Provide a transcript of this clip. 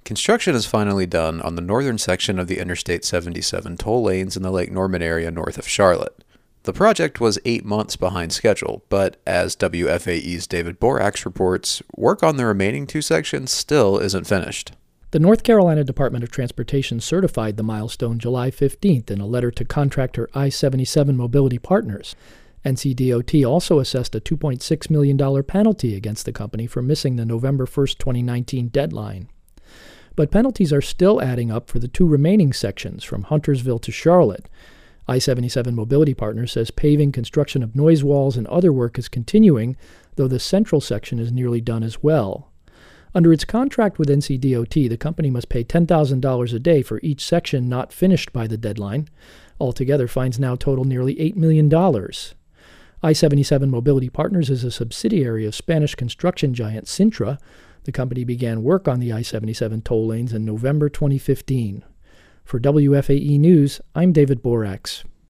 Construction is finally done on the northern section of the Interstate 77 toll lanes in the Lake Norman area north of Charlotte. The project was 8 months behind schedule, but as WFAE's David Borax reports, work on the remaining two sections still isn't finished. The North Carolina Department of Transportation certified the milestone July 15th in a letter to contractor I-77 Mobility Partners. NCDOT also assessed a $2.6 million penalty against the company for missing the November 1, 2019 deadline. But penalties are still adding up for the two remaining sections from Huntersville to Charlotte. I-77 Mobility Partners says paving, construction of noise walls, and other work is continuing, though the central section is nearly done as well. Under its contract with NCDOT, the company must pay $10,000 a day for each section not finished by the deadline. Altogether, fines now total nearly $8 million. I-77 Mobility Partners is a subsidiary of Spanish construction giant Cintra. The company began work on the I-77 toll lanes in November 2015. For WFAE News, I'm David Borax.